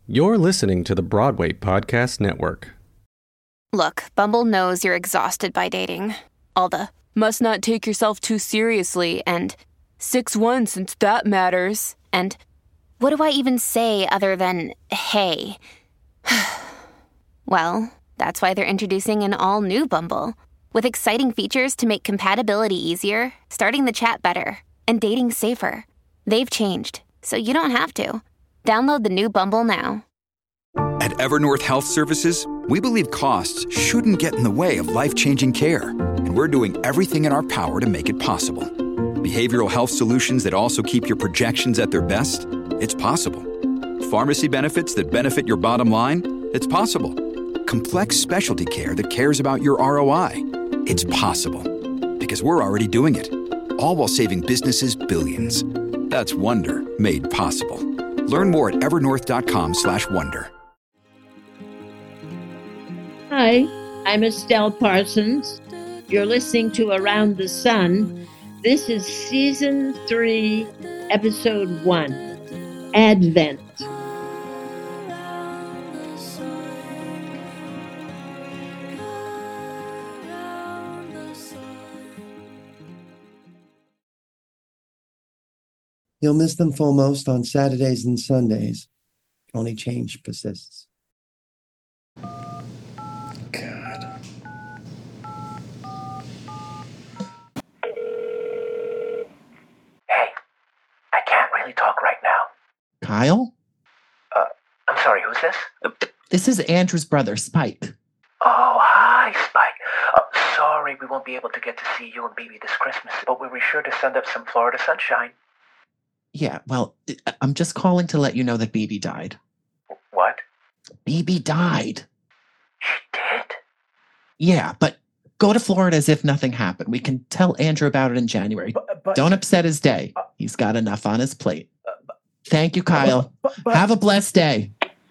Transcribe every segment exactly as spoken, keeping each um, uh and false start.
You're listening to the Broadway Podcast Network. Look, Bumble knows you're exhausted by dating. All the, must not take yourself too seriously, and six one since that matters, and what do I even say other than, hey? Well, that's why they're introducing an all-new Bumble, with exciting features to make compatibility easier, starting the chat better, and dating safer. They've changed, so you don't have to. Download the new Bumble now. At Evernorth Health Services, we believe costs shouldn't get in the way of life-changing care, and we're doing everything in our power to make it possible. Behavioral health solutions that also keep your projections at their best? It's possible. Pharmacy benefits that benefit your bottom line? It's possible. Complex specialty care that cares about your R O I? It's possible. Because we're already doing it. All while saving businesses billions. That's Wonder made possible. Learn more at evernorth.com slash wonder. Hi, I'm Estelle Parsons. You're listening to Around the Sun. This is Season three, Episode one, Advent. You'll miss them foremost on Saturdays and Sundays. Only change persists. God. Hey, I can't really talk right now. Kyle? Uh, I'm sorry, who's this? This is Andrew's brother, Spike. Oh, hi, Spike. Uh, sorry we won't be able to get to see you and Baby this Christmas, but we'll be sure to send up some Florida sunshine. Yeah, well, I'm just calling to let you know that Baby died. What? Baby died. She did? Yeah, but go to Florida as if nothing happened. We can tell Andrew about it in January. But, but, Don't upset his day. Uh, He's got enough on his plate. Uh, but, Thank you, Kyle. But, but, Have a blessed day.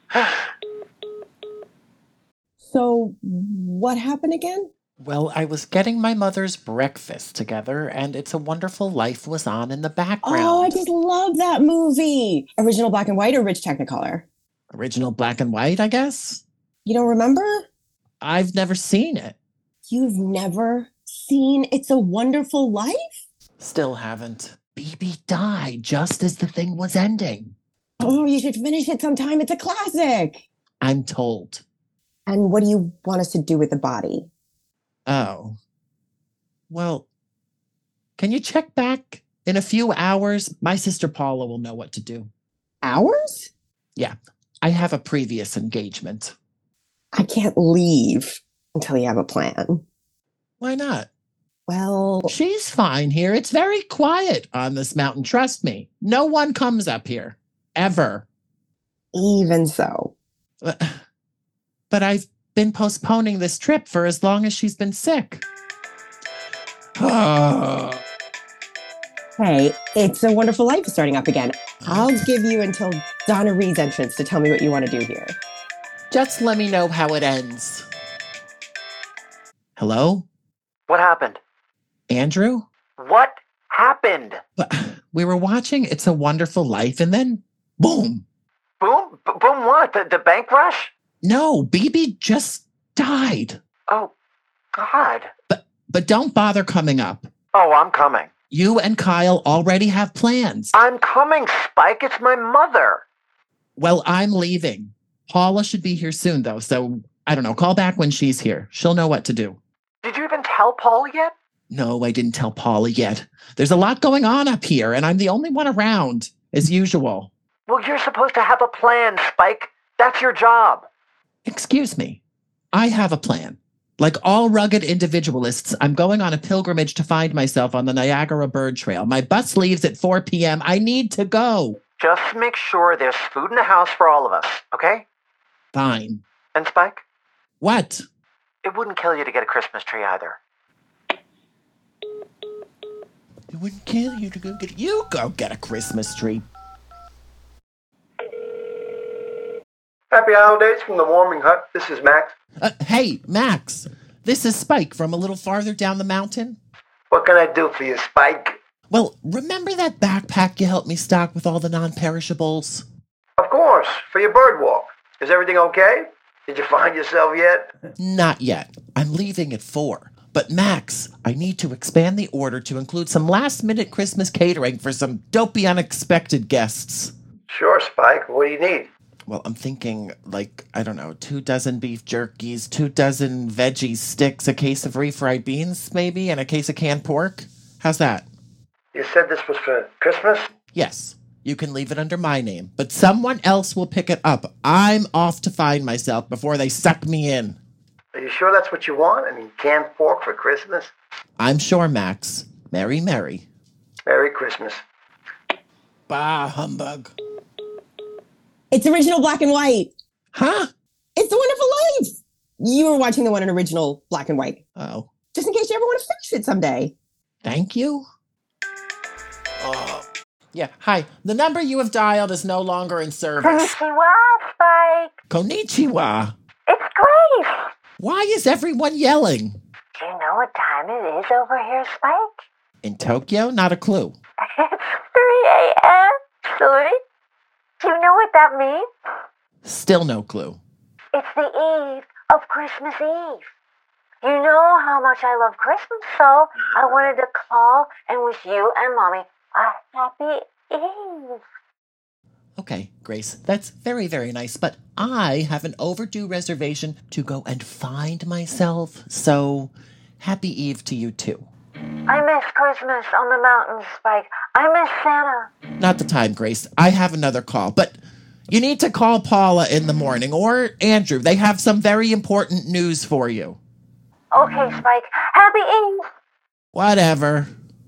So, what happened again? Well, I was getting my mother's breakfast together, and It's a Wonderful Life was on in the background. Oh, I just love that movie. Original black and white or rich Technicolor? Original black and white, I guess? You don't remember? I've never seen it. You've never seen It's a Wonderful Life? Still haven't. Baby died just as the thing was ending. Oh, you should finish it sometime. It's a classic. I'm told. And what do you want us to do with the body? Oh. Well, can you check back in a few hours? My sister Paula will know what to do. Hours? Yeah, I have a previous engagement. I can't leave until you have a plan. Why not? Well, she's fine here. It's very quiet on this mountain. Trust me. No one comes up here. Ever. Even so. But, but I've been postponing this trip for as long as she's been sick. Hey, It's a Wonderful Life is starting up again. I'll give you until Donna Reed's entrance to tell me what you want to do here. Just let me know how it ends. Hello? What happened? Andrew? What happened? We were watching It's a Wonderful Life, and then boom. Boom? B- boom what? The, the bank rush? No, Baby just died. Oh, God. But but don't bother coming up. Oh, I'm coming. You and Kyle already have plans. I'm coming, Spike. It's my mother. Well, I'm leaving. Paula should be here soon, though, so I don't know. Call back when she's here. She'll know what to do. Did you even tell Paula yet? No, I didn't tell Paula yet. There's a lot going on up here, and I'm the only one around, as usual. Well, you're supposed to have a plan, Spike. That's your job. Excuse me. I have a plan. Like all rugged individualists, I'm going on a pilgrimage to find myself on the Niagara Bird Trail. My bus leaves at four p.m. I need to go. Just make sure there's food in the house for all of us, okay? Fine. And Spike? What? It wouldn't kill you to get a Christmas tree either. It wouldn't kill you to go get... You go get a Christmas tree. Happy holidays from the warming hut. This is Max. Uh, hey, Max. This is Spike from a little farther down the mountain. What can I do for you, Spike? Well, remember that backpack you helped me stock with all the non-perishables? Of course, for your bird walk. Is everything okay? Did you find yourself yet? Not yet. I'm leaving at four. But Max, I need to expand the order to include some last-minute Christmas catering for some dopey unexpected guests. Sure, Spike. What do you need? Well, I'm thinking, like, I don't know, two dozen beef jerkies, two dozen veggie sticks, a case of refried beans, maybe, and a case of canned pork. How's that? You said this was for Christmas? Yes. You can leave it under my name, but someone else will pick it up. I'm off to find myself before they suck me in. Are you sure that's what you want? I mean, canned pork for Christmas? I'm sure, Max. Merry, merry. Merry Christmas. Bah, humbug. It's original black and white. Huh? It's The Wonderful Life. You were watching the one in original black and white. Oh. Just in case you ever want to finish it someday. Thank you. Oh. Yeah, hi. The number you have dialed is no longer in service. Konnichiwa, Spike. Konnichiwa. It's Grace. Why is everyone yelling? Do you know what time it is over here, Spike? In Tokyo? Not a clue. It's three a.m., silly. Do you know what that means? Still no clue. It's the eve of Christmas Eve. You know how much I love Christmas, so I wanted to call and wish you and Mommy a happy Eve. Okay, Grace, that's very, very nice, but I have an overdue reservation to go and find myself, so happy Eve to you too. I miss Christmas on the mountains, Spike. I miss Santa. Not the time, Grace. I have another call, but you need to call Paula in the morning, or Andrew. They have some very important news for you. Okay, Spike. Happy Eve. Whatever.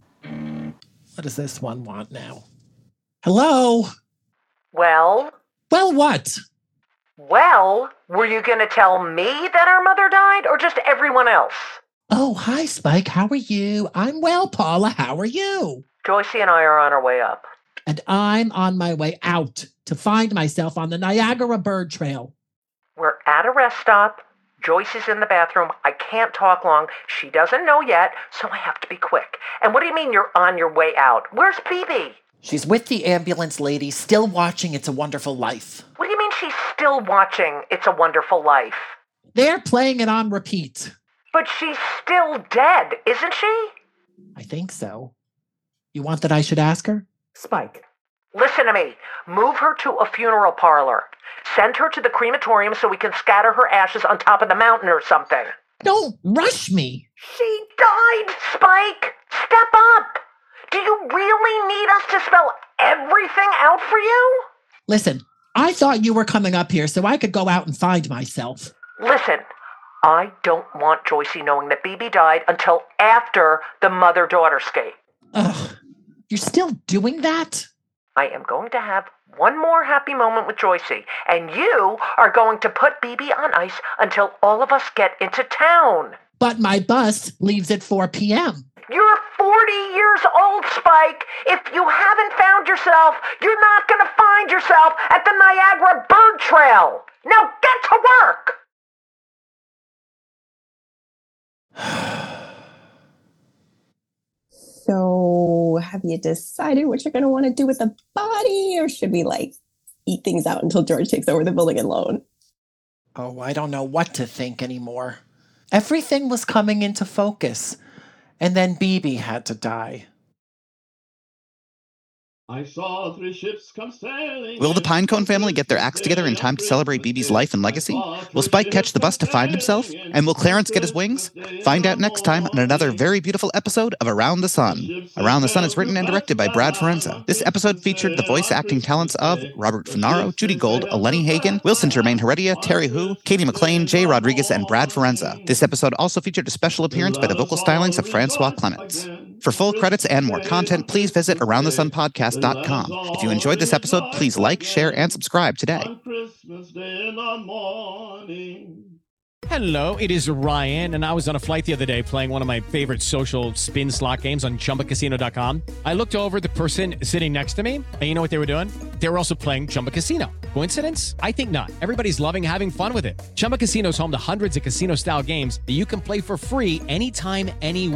What does this one want now? Hello? Well? Well, what? Well, were you going to tell me that our mother died, or just everyone else? Oh, hi, Spike. How are you? I'm well, Paula. How are you? Joycey and I are on our way up. And I'm on my way out to find myself on the Niagara Bird Trail. We're at a rest stop. Joyce is in the bathroom. I can't talk long. She doesn't know yet, so I have to be quick. And what do you mean you're on your way out? Where's B B? She's with the ambulance lady, still watching It's a Wonderful Life. What do you mean she's still watching It's a Wonderful Life? They're playing it on repeat. But she's still dead, isn't she? I think so. You want that I should ask her? Spike. Listen to me. Move her to a funeral parlor. Send her to the crematorium so we can scatter her ashes on top of the mountain or something. Don't rush me. She died, Spike. Step up. Do you really need us to spell everything out for you? Listen, I thought you were coming up here so I could go out and find myself. Listen, I don't want Joycey knowing that B B died until after the mother-daughter skate. Ugh, you're still doing that? I am going to have one more happy moment with Joycey, and you are going to put B B on ice until all of us get into town. But my bus leaves at four p.m. You're forty years old, Spike. If you haven't found yourself, you're not going to find yourself at the Niagara Bird Trail. Now get to work! So, have you decided what you're going to want to do with the body, or should we, like, eat things out until George takes over the building and loan? Oh, I don't know what to think anymore. Everything was coming into focus, and then B B had to die. I saw three ships come sailing. Will the Pinecone family get their acts together in time to celebrate B B's life and legacy? Will Spike catch the bus to find himself? And will Clarence get his wings? Find out next time on another very beautiful episode of Around the Sun. Around the Sun is written and directed by Brad Forenza. This episode featured the voice acting talents of Robert Funaro, Judy Gold, Eleni Hagen, Wilson Germain Heredia, Terry Hu, Katie McLean, Jay Rodriguez, and Brad Forenza. This episode also featured a special appearance by the vocal stylings of Francois Clements. For full credits and more content, please visit around the sun podcast dot com. If you enjoyed this episode, please like, share, and subscribe today. Hello, it is Ryan, and I was on a flight the other day playing one of my favorite social spin slot games on chumba casino dot com. I looked over at the person sitting next to me, and you know what they were doing? They were also playing Chumba Casino. Coincidence? I think not. Everybody's loving having fun with it. Chumba Casino is home to hundreds of casino-style games that you can play for free anytime, anywhere,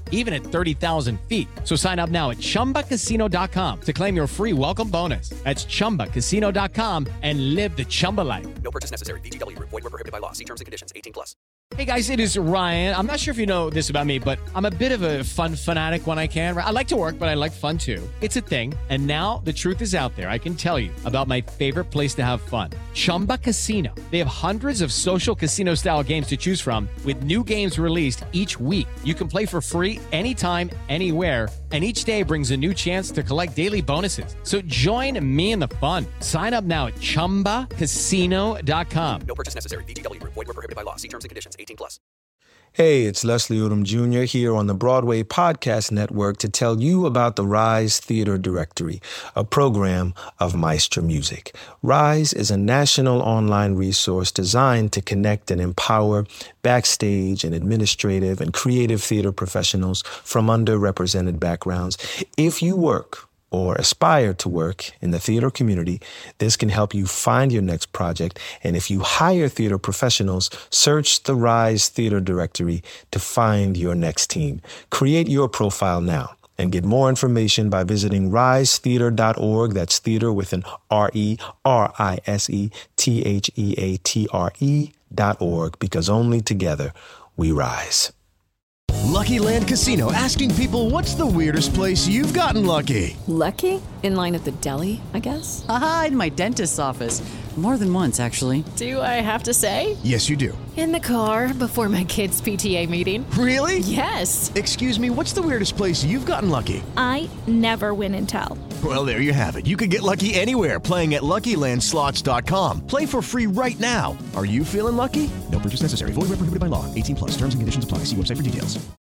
even at thirty thousand feet. So sign up now at chumba casino dot com to claim your free welcome bonus. That's chumba casino dot com and live the Chumba life. No purchase necessary. V G W. Void where prohibited by law. See terms and conditions. eighteen plus. Hey guys, it is Ryan. I'm not sure if you know this about me, but I'm a bit of a fun fanatic when I can. I like to work, but I like fun too. It's a thing. And now the truth is out there. I can tell you about my favorite place to have fun. Chumba Casino. They have hundreds of social casino style games to choose from with new games released each week. You can play for free anytime, anywhere. And each day brings a new chance to collect daily bonuses. So join me in the fun. Sign up now at chumba casino dot com. No purchase necessary. V G W. Void where prohibited by law. See terms and conditions. eighteen plus. Hey, it's Leslie Odom Junior here on the Broadway Podcast Network to tell you about the Rise Theater Directory, a program of Maestro Music. Rise is a national online resource designed to connect and empower backstage and administrative and creative theater professionals from underrepresented backgrounds. If you work or aspire to work in the theater community, this can help you find your next project. And if you hire theater professionals, search the Rise Theater Directory to find your next team. Create your profile now and get more information by visiting rise theater dot org. That's theater with an R E R I S E T H E A T R E dot org, because only together we rise. Lucky Land Casino, asking people, what's the weirdest place you've gotten lucky? Lucky? In line at the deli, I guess? Aha, in my dentist's office. More than once, actually. Do I have to say? Yes, you do. In the car before my kids' P T A meeting. Really? Yes. Excuse me, what's the weirdest place you've gotten lucky? I never win and tell. Well, there you have it. You can get lucky anywhere, playing at Lucky Land Slots dot com. Play for free right now. Are you feeling lucky? No purchase necessary. Void where prohibited by law. eighteen plus. Terms and conditions apply. See website for details.